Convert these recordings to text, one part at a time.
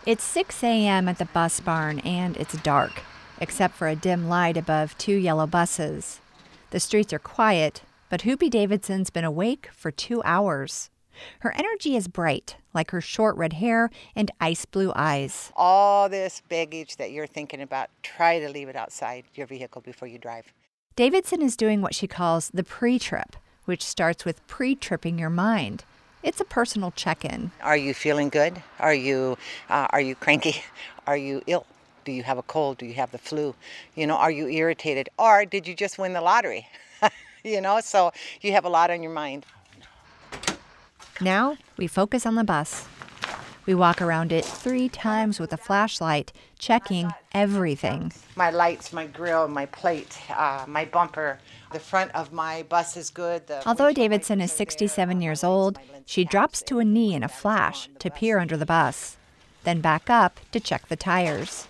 It's 6 a.m. at the bus barn, and it's dark, except for a dim light above 2 yellow buses. The streets are quiet, but Hoopie Davidson's been awake for 2 hours. Her energy is bright, like her short red hair and ice blue eyes. All this baggage that you're thinking about, try to leave it outside your vehicle before you drive. Davidson is doing what she calls the pre-trip, which starts with pre-tripping your mind. It's a personal check-in. Are you feeling good? Are you cranky? Are you ill? Do you have a cold? Do you have the flu? Are you irritated? Or did you just win the lottery? So you have a lot on your mind. Now we focus on the bus. We walk around it 3 times with a flashlight, checking everything. My lights, my grill, my plate, my bumper. The front of my bus is good. Although Davidson is 67 years old, she drops to a knee in a flash to peer under the bus, then back up to check the tires.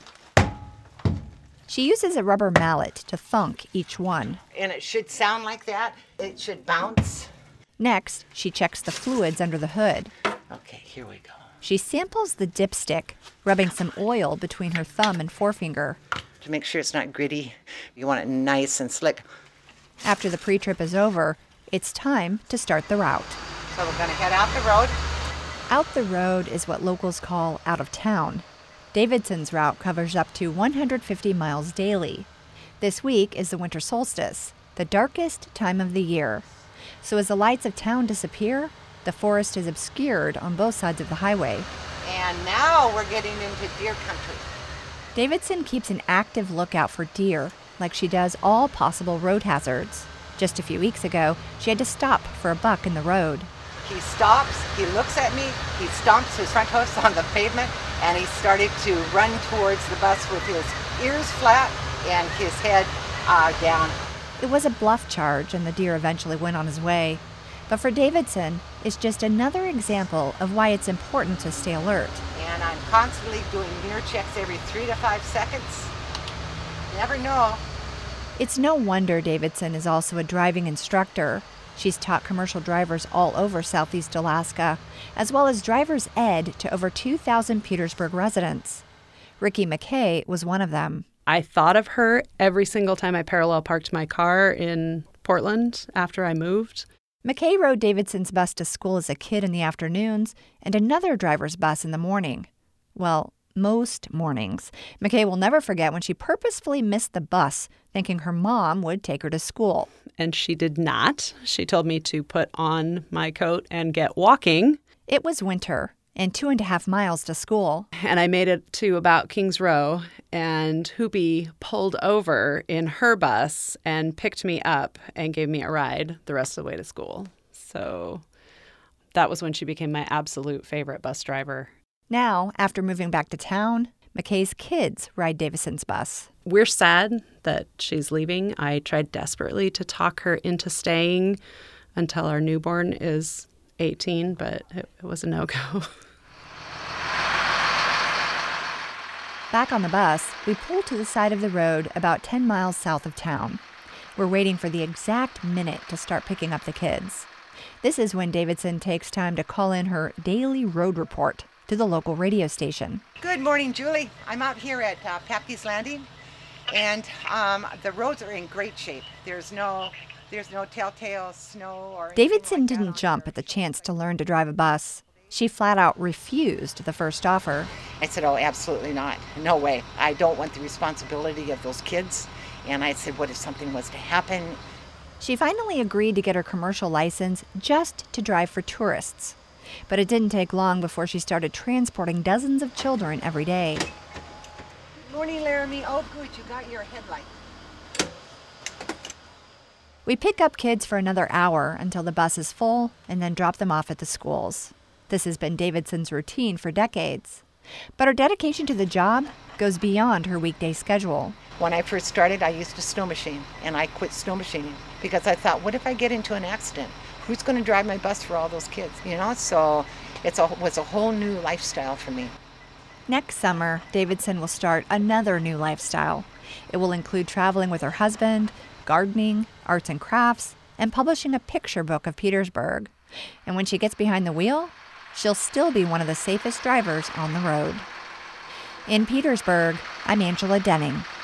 She uses a rubber mallet to thunk each one. And it should sound like that. It should bounce. Next, she checks the fluids under the hood. Okay, here we go. She samples the dipstick, rubbing some oil between her thumb and forefinger. To make sure it's not gritty, you want it nice and slick. After the pre-trip is over, it's time to start the route. So we're going to head out the road. Out the road is what locals call out of town. Davidson's route covers up to 150 miles daily. This week is the winter solstice, the darkest time of the year. So as the lights of town disappear, the forest is obscured on both sides of the highway. And now we're getting into deer country. Davidson keeps an active lookout for deer, like she does all possible road hazards. Just a few weeks ago, she had to stop for a buck in the road. He stops, he looks at me, he stomps his front hoofs on the pavement, and he started to run towards the bus with his ears flat and his head down. It was a bluff charge, and the deer eventually went on his way. But for Davidson, it's just another example of why it's important to stay alert. And I'm constantly doing mirror checks every 3 to 5 seconds. Never know. It's no wonder Davidson is also a driving instructor. She's taught commercial drivers all over Southeast Alaska, as well as driver's ed to over 2,000 Petersburg residents. Ricky McKay was one of them. I thought of her every single time I parallel parked my car in Portland after I moved. McKay rode Davidson's bus to school as a kid in the afternoons and another driver's bus in the morning. Well, most mornings. McKay will never forget when she purposefully missed the bus, thinking her mom would take her to school. And she did not. She told me to put on my coat and get walking. It was winter and 2.5 miles to school. And I made it to about Kings Row, and Hoopie pulled over in her bus and picked me up and gave me a ride the rest of the way to school. So that was when she became my absolute favorite bus driver. Now, after moving back to town, McKay's kids ride Davidson's bus. We're sad that she's leaving. I tried desperately to talk her into staying until our newborn is 18, but it was a no-go. Back on the bus, we pull to the side of the road about 10 miles south of town. We're waiting for the exact minute to start picking up the kids. This is when Davidson takes time to call in her daily road report to the local radio station. Good morning, Julie. I'm out here at Papke's Landing, and the roads are in great shape. There's no telltale snow or anything Davidson like didn't that jump at the chance to learn to drive a bus. She flat out refused the first offer. I said, oh, absolutely not. No way. I don't want the responsibility of those kids. And I said, what if something was to happen? She finally agreed to get her commercial license just to drive for tourists. But it didn't take long before she started transporting dozens of children every day. Good morning, Laramie. Oh, good, you got your headlight. We pick up kids for another hour until the bus is full and then drop them off at the schools. This has been Davidson's routine for decades. But her dedication to the job goes beyond her weekday schedule. When I first started, I used a snow machine, and I quit snow machining because I thought, what if I get into an accident? Who's going to drive my bus for all those kids? So it was a whole new lifestyle for me. Next summer, Davidson will start another new lifestyle. It will include traveling with her husband, gardening, arts and crafts, and publishing a picture book of Petersburg. And when she gets behind the wheel, she'll still be one of the safest drivers on the road. In Petersburg, I'm Angela Denning.